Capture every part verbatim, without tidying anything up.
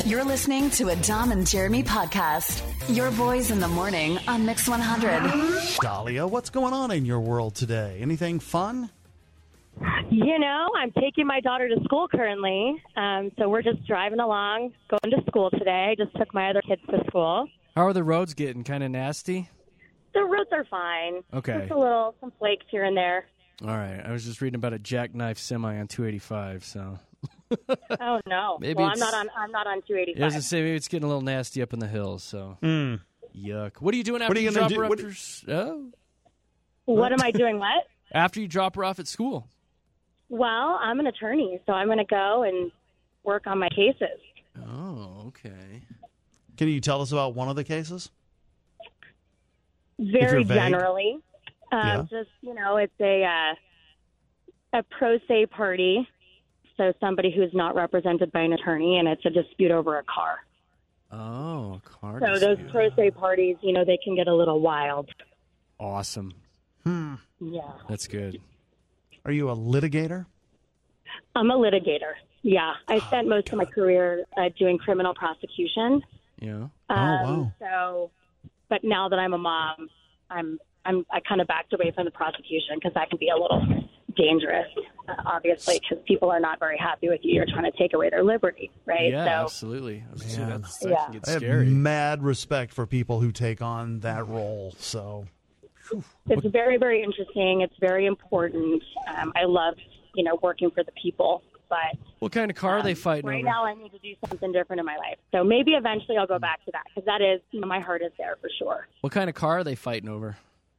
You're listening to a Dom and Jeremy podcast. Your boys in the morning on Mix one hundred. Dahlia, what's going on in your world today? Anything fun? You know, I'm taking my daughter to school currently. Um, so we're just driving along, going to school today. I just took my other kids to school. How are the roads getting? Kind of nasty? The roads are fine. Okay. Just a little, some flakes here and there. All right. I was just reading about a jackknife semi on two eighty-five, so... Oh no! Maybe well, I'm it's- not on. I'm not on two eighty-five. I was going to say, maybe it's getting a little nasty up in the hills, so... Mm. Yuck. What are you doing after What are you you gonna drop do- her off? what- for s- oh. What am I doing? What? After you drop her off at school? Well, I'm an attorney, so I'm going to go and work on my cases. Oh, okay. Can you tell us about one of the cases? Very you're vague. generally, um, Yeah. just you know, it's a uh, a pro se party. So somebody who's not represented by an attorney, and it's a dispute over a car. Oh, a car So those dispute. pro se parties, you know, they can get a little wild. Awesome. Hmm. Yeah. That's good. Are you a litigator? I'm a litigator. Yeah. I spent most of my career uh, doing criminal prosecution. Yeah. Um, wow. So, but now that I'm a mom, I'm I'm I kind of backed away from the prosecution because that can be a little dangerous, uh, obviously, because people are not very happy with you. You're trying to take away their liberty, right? Yeah, so, absolutely. I was gonna say, Man. that's, that Yeah. can get I have scary. mad respect for people who take on that role. So, It's very, very interesting. It's very important. Um, I love, you know, working for the people. But What kind of car are they um, fighting right over? now, I need to do something different in my life. So maybe eventually I'll go back to that because that is, you know, my heart is there for sure. What kind of car are they fighting over?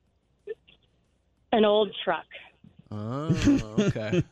An old truck. Oh, okay.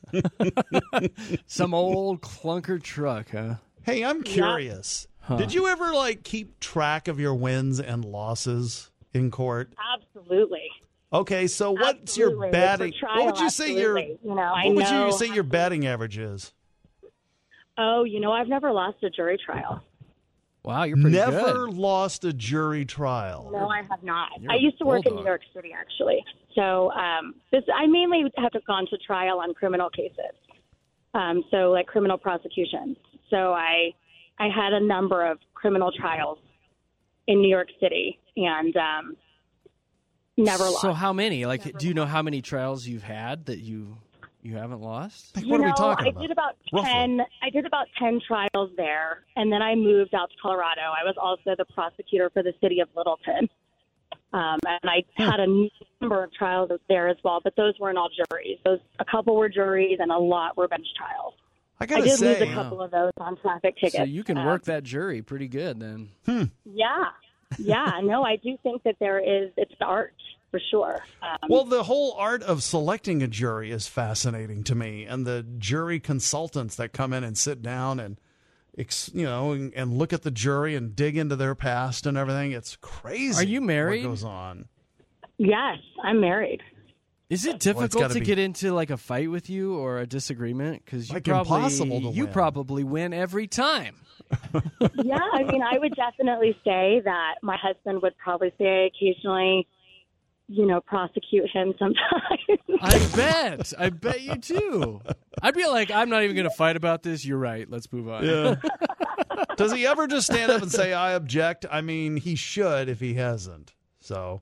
Some old clunker truck, huh? hey, I'm curious. Did you ever like keep track of your wins and losses in court? Absolutely. Okay, so what's Absolutely. your batting? For trial, what would you say your absolutely. You know, I What would know you say your batting average is? Oh, you know, I've never lost a jury trial. Wow, you're pretty Never good. lost a jury trial. No, I have not. You're I a used to work in bulldog. New York City, actually. So um, this, I mainly have gone to trial on criminal cases, um, so like criminal prosecutions. So I, I had a number of criminal trials in New York City, and um, never lost. So how many? Like, do you know how many trials you've had that you you haven't lost? Like, You what know, are we talking I about? did about Roughly. ten. I did about ten trials there, and then I moved out to Colorado. I was also the prosecutor for the city of Littleton, um, and I had a number of trials there as well. But those weren't all juries. Those a couple were juries, and a lot were bench trials. I I gotta did say, lose a couple of those on traffic tickets. So you can Um, work that jury pretty good then. Yeah, yeah. No, I do think that there is. It's the art for sure. Um, well, the whole art of selecting a jury is fascinating to me, and the jury consultants that come in and sit down and, ex, you know, and, and look at the jury and dig into their past and everything. It's crazy. Are you married? What goes on? yes, I'm married. Is it Well, it's difficult gotta to be- get into like a fight with you or a disagreement? Because you Like probably impossible to you win. probably win every time. Yeah, I mean, I would definitely say that my husband would probably say I occasionally, you know, prosecute him sometimes. I bet. I bet you too. I'd be like, I'm not even going to fight about this. You're right. Let's move on. Yeah. Does he ever just stand up and say, I object? I mean, he should if he hasn't. So,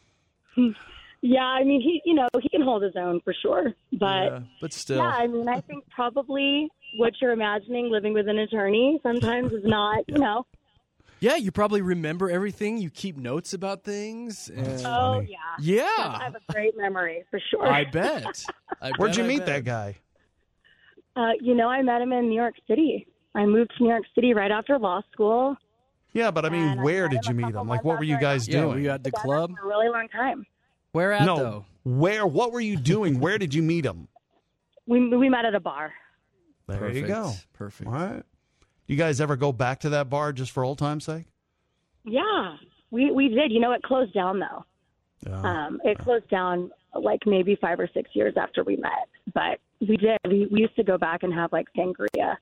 Yeah, I mean, he, you know, he can hold his own for sure. But Yeah, but still. yeah, I mean, I think probably what you're imagining living with an attorney sometimes is not, you know. Yeah, you probably remember everything. You keep notes about things. And Oh, funny. yeah. I yeah, have a great memory for sure. I bet. I where'd bet, you I meet bet. that guy? Uh, you know, I met him in New York City. I moved to New York City right after law school. Yeah, but I mean, And I where met did you him a meet couple him? Like, months what were you after I guys Yeah, doing? were you at the Together club? for a really long time. Where at no, though? where? What were you doing? Where did you meet him? We we met at a bar. There Perfect. you go. Perfect. All right. You guys ever go back to that bar just for old time's sake? Yeah, we we did. You know, it closed down though. Yeah. Um, it closed down like maybe five or six years after we met, but we did. We, we used to go back and have like sangria.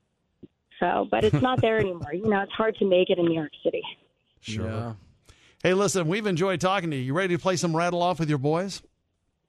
So, but it's not there anymore. You know, it's hard to make it in New York City. Sure. Yeah. Hey, listen, we've enjoyed talking to you. You ready to play some rattle off with your boys?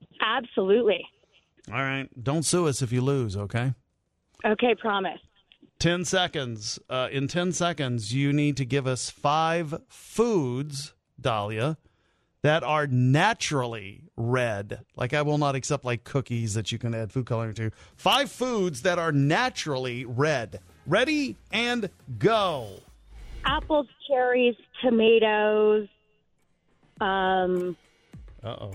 Absolutely. All right. Don't sue us if you lose, okay? Okay, promise. ten seconds. Uh, in ten seconds, you need to give us five foods, Dahlia, that are naturally red. Like, I will not accept, like, cookies that you can add food coloring to. Five foods that are naturally red. Ready and go. Apples, cherries, tomatoes. Um. Uh-oh.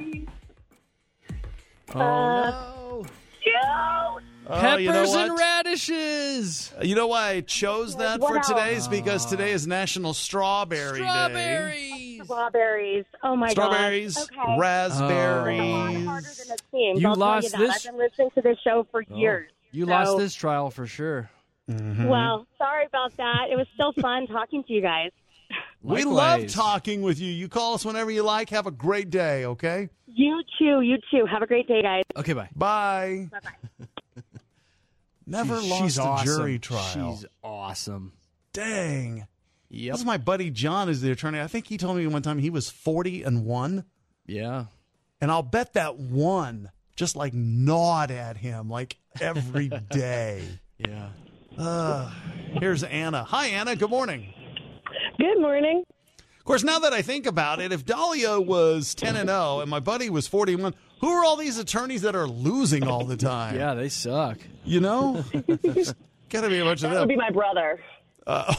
Oh, Uh, no. Joe. Oh, Peppers you know and what? radishes. You know why I chose that What for else? today is because today is National Strawberry Day. Strawberries. Strawberries. Oh my Strawberries, gosh. Okay. raspberries. A lot harder than it seems. You I'll lost tell you that. this- I've been listening to this show for years. You So- lost this trial for sure. Mm-hmm. Well, sorry about that. It was still fun talking to you guys. We Likewise. love talking with you. You call us whenever you like. Have a great day, okay? You too. You too. Have a great day, guys. Okay, bye. Bye. Bye-bye. Never She's- lost she's a awesome. jury trial. She's awesome. Dang. Yep. This is my buddy John is the attorney. I think he told me one time he was forty and one. Yeah. And I'll bet that one just like gnawed at him like every day. Yeah. Uh, here's Anna. Hi, Anna. Good morning. Good morning. Of course, now that I think about it, if Dahlia was ten and oh and my buddy was forty-one, who are all these attorneys that are losing all the time? Yeah, they suck. You know? Got to be a bunch That of would them. be my brother. Uh,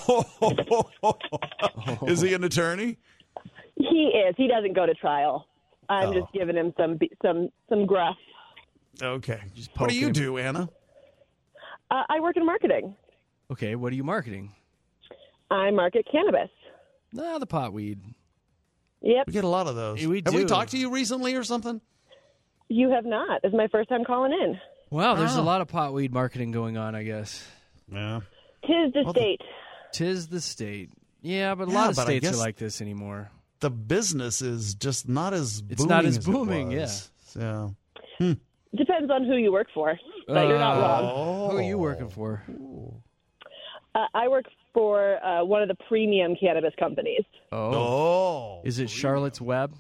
is he an attorney? He is. He doesn't go to trial. I'm Oh. just giving him some some some gruff. Okay. Just What do poke you him. do, Anna? Uh, I work in marketing. Okay, what are you marketing? I market cannabis. Nah, the pot weed. Yep. We get a lot of those. Yeah, we Have we do. talked to you recently or something? You have not. This is my first time calling in. Wow, there's Oh. a lot of pot weed marketing going on, I guess. Yeah. Tis the Well, the- state. Tis the state. Yeah, but a Yeah, lot of but I states guess- are like this anymore. The business is just not as booming It's not as it booming, was. Yeah. Depends on who you work for, but you're not Uh, wrong. Who are you working for? Uh, I work for uh, one of the premium cannabis companies. Oh. Oh. Is it Charlotte's Web?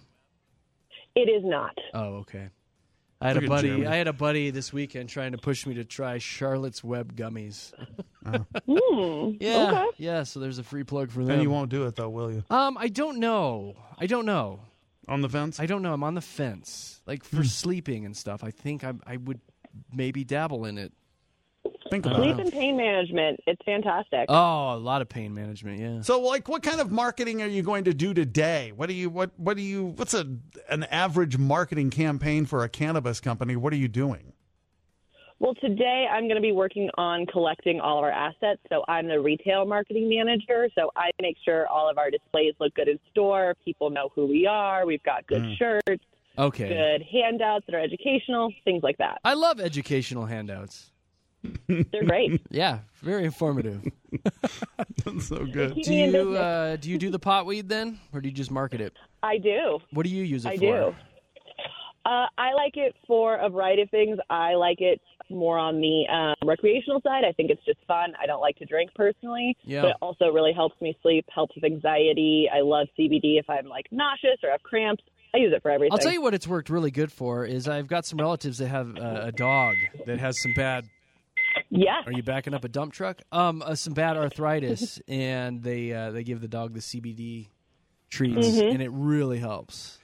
It is not. Oh, okay. I had Look a at buddy. Jeremy. I had a buddy this weekend trying to push me to try Charlotte's Web gummies. Hmm. Yeah, Okay. yeah. So there's a free plug for them. And you won't do it, though, will you? Um, I don't know. I don't know. On the fence? I don't know. I'm on the fence. Like for sleeping and stuff. I think I I would maybe dabble in it. Think about Sleep it. and pain management. It's fantastic. Oh, a lot of pain management. Yeah. So, like, what kind of marketing are you going to do today? What do you what what do you what's a an average marketing campaign for a cannabis company? What are you doing? Well, today I'm going to be working on collecting all of our assets. So I'm the retail marketing manager. So I make sure all of our displays look good in store. People know who we are. We've got good shirts, Okay. good handouts that are educational, things like that. I love educational handouts. They're great. Yeah, very informative. That's so good. Keep Do me in you business. uh, do you do the pot weed then, or do you just market it? I do. What do you use it I for? do. Uh, I like it for a variety of things. I like it more on the um, recreational side. I think it's just fun. I don't like to drink personally, Yeah. but it also really helps me sleep, helps with anxiety. I love C B D if I'm like nauseous or have cramps. I use it for everything. I'll tell you what it's worked really good for is I've got some relatives that have uh, a dog that has some bad. Yeah. Are you backing up a dump truck? Um, uh, some bad arthritis, and they uh, they give the dog the C B D treats, Mm-hmm. and it really helps.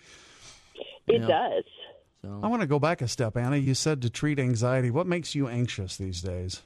It Yeah. does. I So want to go back a step, Anna. You said to treat anxiety. What makes you anxious these days?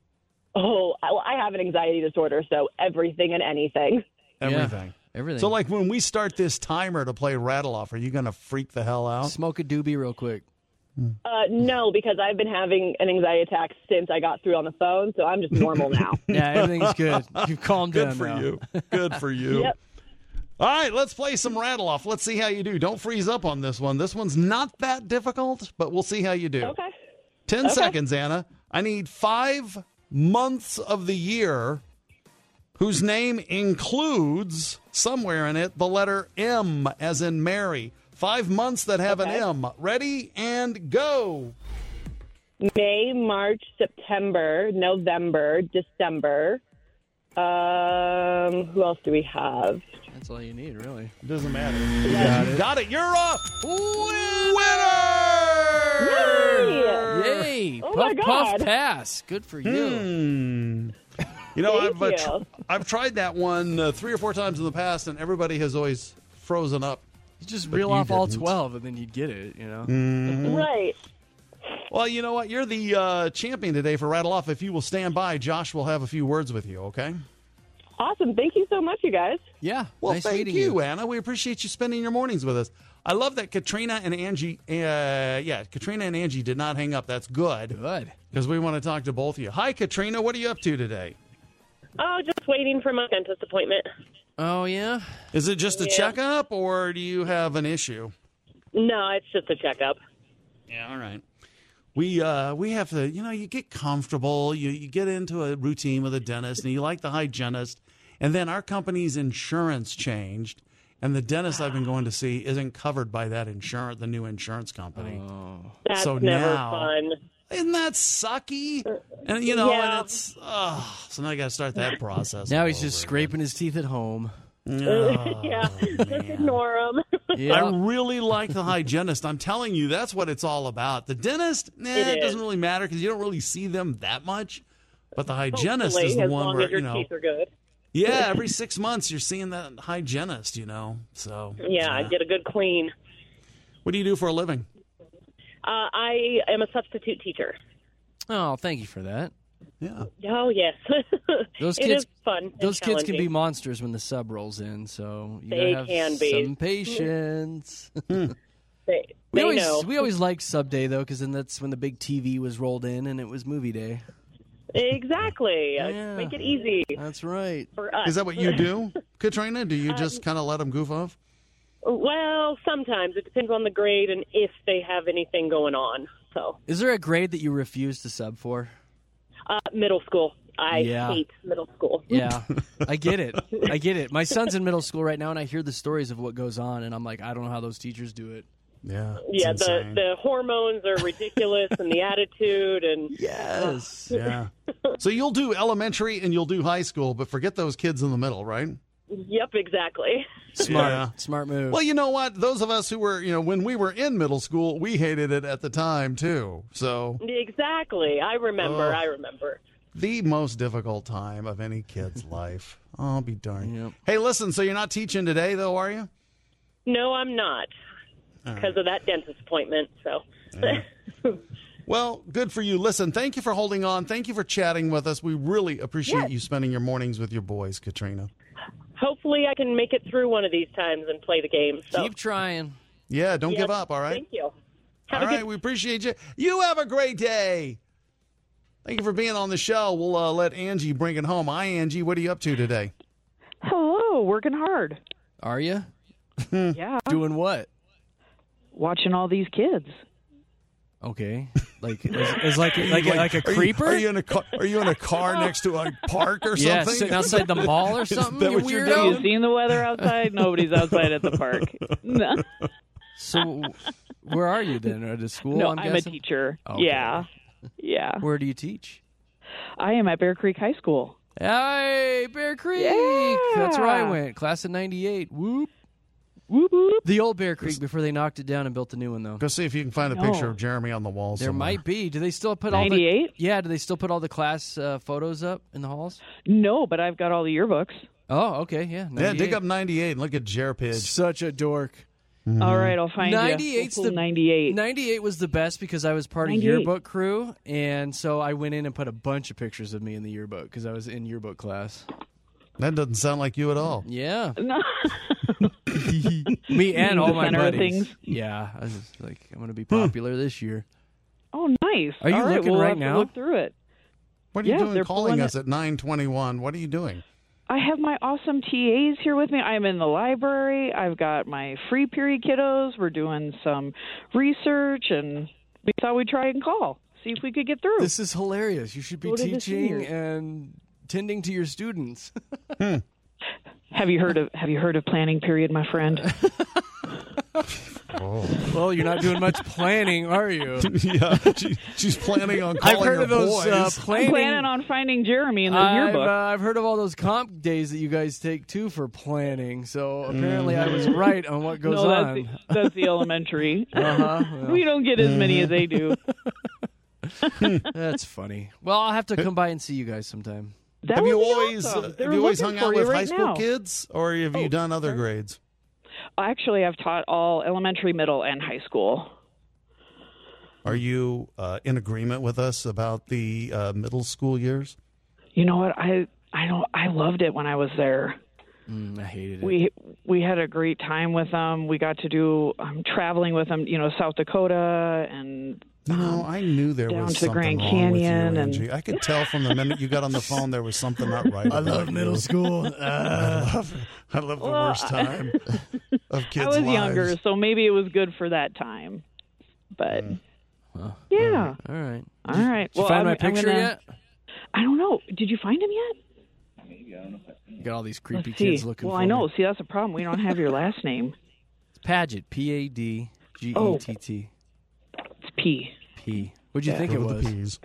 Oh, I, well, I have an anxiety disorder, so everything and anything. Everything. yeah, everything. So, like, when we start this timer to play Rattle Off, are you going to freak the hell out? smoke a doobie real quick. Uh, no, because I've been having an anxiety attack since I got through on the phone, so I'm just normal now. Yeah, everything's good. You've calmed Good down for now. you. Good for you. Yep. All right, let's play some Rattle Off. Let's see how you do. Don't freeze up on this one. This one's not that difficult, but we'll see how you do. Okay. Ten Okay. seconds, Anna. I need five months of the year whose name includes, somewhere in it, the letter M, as in Mary. Five months that have Okay. an M. Ready and go. May, March, September, November, December. Um, who else do we have? That's all you need, really. Doesn't matter. You got You it. got it. You're a winner! Yay! Yay! Oh puff, my puff, God. pass. Good for you. Hmm. You know, Thank I've, uh, you. tr- I've tried that one uh, three or four times in the past, and everybody has always frozen up. You just But reel you off all didn't. twelve, and then you'd get it. You know. Mm. Right. Well, you know what? You're the uh, champion today for Rattle Off. If you will stand by, Josh will have a few words with you, okay? Awesome. Thank you so much, you guys. Yeah. Well, nice thank meeting you, you. Anna. We appreciate you spending your mornings with us. I love that Katrina and Angie, uh, yeah, Katrina and Angie did not hang up. That's good. Good. Because we want to talk to both of you. Hi, Katrina. What are you up to today? Oh, just waiting for my dentist appointment. Oh yeah. Is it just a Yeah. checkup, or do you have an issue? No, it's just a checkup. Yeah, all right. We uh, we have to, you know, you get comfortable, you, you get into a routine with a dentist, and you like the hygienist, and then our company's insurance changed, and the dentist I've been going to see isn't covered by that insurance, the new insurance company. That's So never now- fun. Isn't that sucky? And you know, Yeah. and it's oh, so now I got to start that process. Now all he's just over scraping his teeth at home. again. Oh, yeah, just man. ignore them. Yeah. I really like the hygienist. I'm telling you, that's what it's all about. The dentist, nah, It it, is. doesn't really matter because you don't really see them that much. But the hygienist Hopefully, is the as one long where as your you know, teeth are good. yeah, every six months you're seeing that hygienist. You know, so Yeah, I get a good clean. What do you do for a living? Uh, I am a substitute teacher. Oh, thank you for that. Yeah, Oh, yes. Those It kids, is fun. and those kids can be challenging. monsters when the sub rolls in. So you They gotta have can be. some patience. They, we they always know. we always liked sub day though, because then that's when the big T V was rolled in and it was movie day. Exactly. Uh, Yeah. Make it easy That's right. for us. is that what you do, Katrina? Do you just kind of let them goof off? Well, sometimes. It depends on the grade and if they have anything going on. So, Is there a grade that you refuse to sub for? uh, middle school. I Yeah. hate middle school. Yeah, I get it. I get it. My son's in middle school right now, and I hear the stories of what goes on, and I'm like, I don't know how those teachers do it. Yeah, it's Yeah, the, insane. the hormones are ridiculous and the attitude and Yes. yeah. So you'll do elementary and you'll do high school, but forget those kids in the middle, right? yep, exactly. Smart. Yeah. Smart move. Well, you know what? Those of us who were, you know, when we were in middle school, we hated it at the time too. So Exactly. I remember. Ugh. I remember. the most difficult time of any kid's life. I'll be darned. Yep. Hey, listen, so you're not teaching today, though, are you? No, I'm not because of that dentist appointment. So, Well, good for you. Listen, thank you for holding on. Thank you for chatting with us. We really appreciate Yes. you spending your mornings with your boys, Katrina. hopefully, I can make it through one of these times and play the game. So, Keep trying. Yeah, don't Yep. give up, all right? Thank you. Have All a right, good- we appreciate you. You have a great day. Thank you for being on the show. We'll uh, let Angie bring it home. Hi, Angie. What are you up to today? Hello, working hard. Are you Yeah, doing what? watching all these kids. Okay, like is, is like like a, like a Are you- creeper? Are you, in a car? Are you in a car next to a park or yeah, something? sitting outside the mall or something. that You what you're weirdo. doing? You seen the weather outside? Nobody's outside at the park. No, So, where are you then? At a school? no I'm, I'm, a guessing? teacher. Okay. Yeah, yeah. Where do you teach? I am at Bear Creek High School. Hey, Bear Creek. Yeah. That's where I went. Class of ninety-eight. Whoop. Whoop whoop. The old Bear Creek before they knocked it down and built the new one, though. Go see if you can find a No. picture of Jeremy on the wall There somewhere. might be. Do they still put all the ninety-eight? Yeah, do they still put all the class uh, photos up in the halls? No, but I've got all the yearbooks. Oh, okay, yeah. Yeah, dig ninety-eight. up ninety-eight and look at Jer Pidge. Such a dork. All right, I'll find ninety-eight's you. the ninety-eight. ninety-eight was the best because I was part of ninety-eight. yearbook crew, and so I went in and put a bunch of pictures of me in the yearbook because I was in yearbook class. That doesn't sound like you at all. Yeah, No. me and all the my center of buddies. things? Yeah, I was just like, I'm going to be popular this year. Oh, nice. Are you All right, looking we'll right have to now? Look through it. What are you Yeah, doing they're calling pulling us it. at nine twenty-one? What are you doing? I have my awesome T As here with me. I'm in the library. I've got my free period kiddos. We're doing some research, and we thought we'd try and call, see if we could get through. This is hilarious. You should be Go to the teaching seniors. and tending to your students. Have you heard of Have you heard of planning period, my friend? Well, you're not doing much planning, are you? yeah, she, she's planning on calling I've heard her of those boys. uh, I'm planning. planning on finding Jeremy in the I've, yearbook. uh, I've heard of all those comp days that you guys take too for planning. So apparently, I was right on what goes no, that's on. the, that's the elementary. Uh-huh. We don't get as many as they do. That's funny. Well, I'll have to come by and see you guys sometime. That have would you be always awesome. uh, They're have you always looking hung out for you with right high school now. kids, or have you Oh, done other sorry. grades? Actually, I've taught all elementary, middle, and high school. Are you uh, in agreement with us about the uh, middle school years? You know what? I I don't. I loved it when I was there. Mm, I hated it. We we had a great time with them. We got to do um, traveling with them. You know, South Dakota and. You know, I knew there down was to the something Grand wrong Canyon with you, and- Angie. I could tell from the minute you got on the phone there was something not right. I about love you. middle school. I Uh, love, I love the Well, worst time of kids' I was lives. younger, so maybe it was good for that time. But Well, yeah, all right. all right. Did you well, find I'm, my I'm picture gonna- yet? I don't know. Did you find him yet? You got all these creepy Let's see. kids looking well, for I know. me. See, that's a problem. We don't have your last name. It's Paget. P A D G Oh. E T T. It's P. P. What'd you think it Throw the was? peas.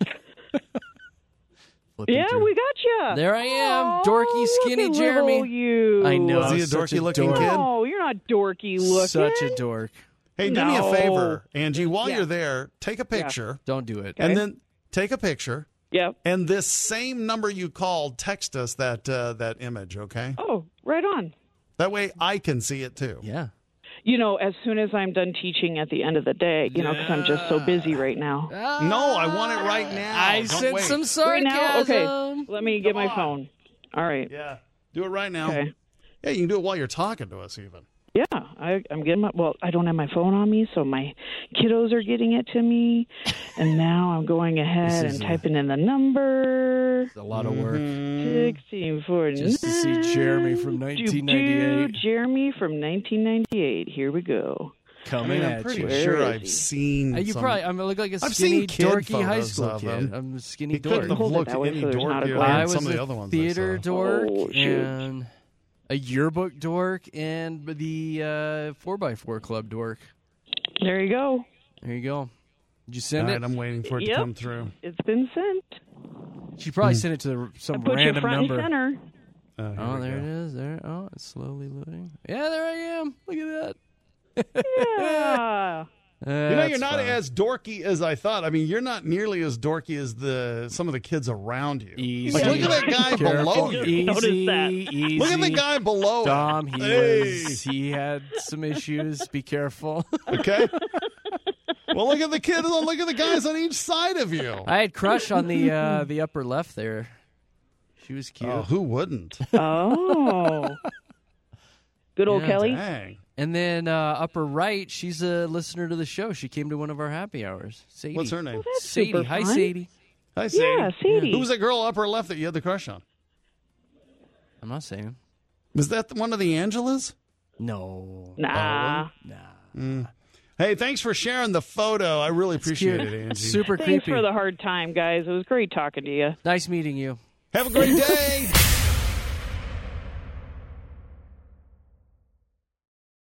Flipping Yeah, through. we got you. There I am, dorky, skinny Jeremy. You. I know. Was he a such dorky-looking dork. kid? No, you're not dorky looking. Such a dork. Hey, do me a No. favor, Angie. While Yeah. you're there, take a picture, Don't do it. and then take a picture, Yep. and this same number you called, text us that uh, that image, okay? Oh, right on. That way I can see it too. Yeah. You know, as soon as I'm done teaching at the end of the day, you know, because I'm just so busy right now. No, I want it right now. I Don't said wait. some Right now? sarcasm. Okay. Let me get my phone. All right. Yeah, do it right now. Okay. Yeah, you can do it while you're talking to us, even. Yeah, I, I'm getting my. Well, I don't have my phone on me, so my kiddos are getting it to me, and now I'm going ahead This is and a- typing in the number It's a lot of work. sixteen forty. Just to see Jeremy from nineteen ninety-eight. Jeremy from nineteen ninety-eight. Here we go. I Coming mean, I'm at pretty you. Where sure is I've he? seen. Uh, you some- probably. I'm look like a I've skinny, seen kid dorky high photos school of kid. him. I'm a skinny He couldn't dork. have Hold it looked that way any so there's not a dorkier glare. than I some was of the a other ones. theater I saw. dork Oh, shoot. and a yearbook dork and the uh, four by four club dork. There you go. There you go. Did you All send right, it? I'm waiting for it Yep. to come through. It's been sent. She probably sent it to the, some I put you random front number. and center. Uh, here Oh, we there go. it is. There. Oh, it's slowly loading. Yeah, there I am. Look at that. Yeah. You know, That's you're not fun. as dorky as I thought. I mean, you're not nearly as dorky as the some of the kids around you. Easy. Like, look at that guy Careful. below you. Easy, Notice that. easy. Look at the guy below Dom, him. he Hey. was. He had some issues. Be careful. Okay. Well, look at the kid. Look at the guys on each side of you. I had crush on the uh, the upper left there. She was cute. Oh, who wouldn't? Oh. Good old Yeah, Kelly. Dang. And then uh, upper right, she's a listener to the show. She came to one of our happy hours. Sadie. What's her name? That's Sadie. super Hi, fun. Sadie. Hi, Sadie. Yeah, Sadie. Who was that girl upper left that you had the crush on? I'm not saying. Was that one of the Angelas? No. Nah. Nah. Hey, thanks for sharing the photo. I really appreciate Cute. it, Angie. Super Thanks creepy. for the hard time, guys. It was great talking to you. Nice meeting you. Have a great day.